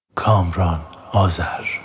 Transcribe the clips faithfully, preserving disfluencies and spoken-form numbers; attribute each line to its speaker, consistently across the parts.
Speaker 1: کامران آذر.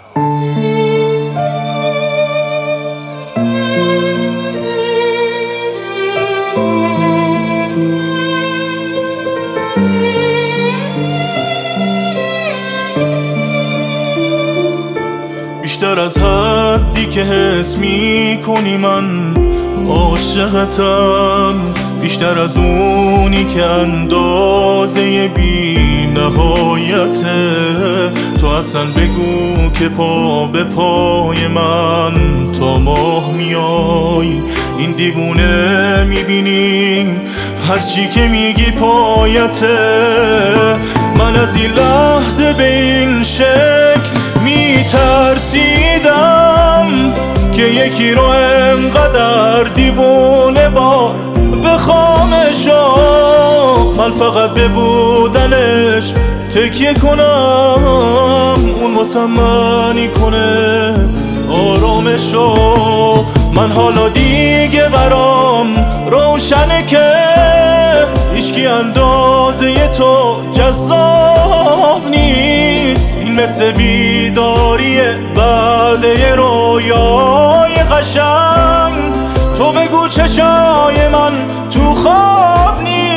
Speaker 2: بیشتر از حدی که حس می کنی من عاشقتم، بیشتر از اونی که اندازه بی نهایته. تو اصلا بگو که پا به پای من تا ماه میای. این دیوونه میبینی هرچی که میگی پایته. من از این لحظه به این شکل میترسیدم که یکی رو انقدر دیوونه بار بخوامشو. من فقط به بودنش تکیه کنم، اون واسم معنی کنه آرامشو. من حالا دیگه برام روشنه که هیچکی اندازه تو جذاب نیست. این مثل بیداریه بعد یه رویای قشنگ. تو بگو چشای من تو خواب نیست.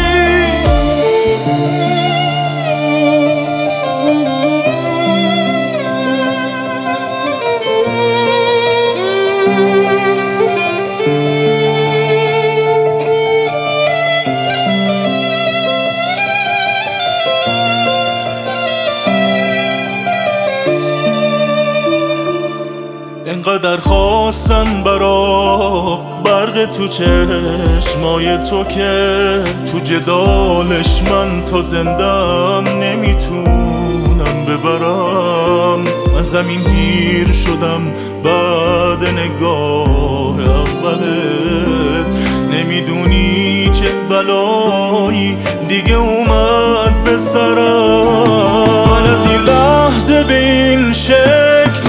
Speaker 2: انقدر خواستن برا برق تو چشمای تو که تو جدالش من تا زندم نمیتونم ببرم. من زمین گیر شدم بعد نگاه اولت. نمیدونی چه بلایی دیگه اومد به سرم. من از این لحظه به این شکل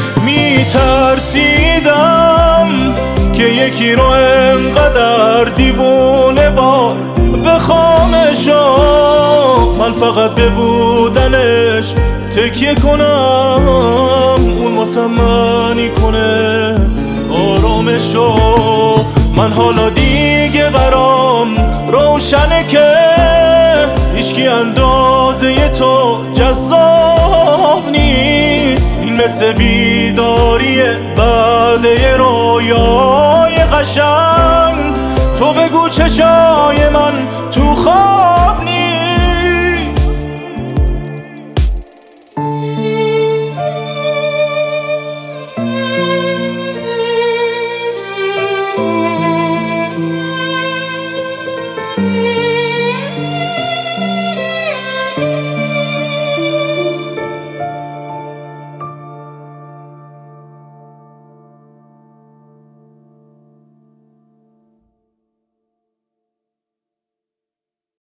Speaker 2: میترسیدم که یکی رو انقدر دیوونه بار بخوامشو. من فقط به بودنش تکیه کنم، اون واسم معنی کنه آرامشو. من حالا دیگه برام روشنه که هیچکی اندازه تو جذاب نیست. این مثل بیداریه بعد یه رویای قشنگ. تو بگو چشای من تو خواب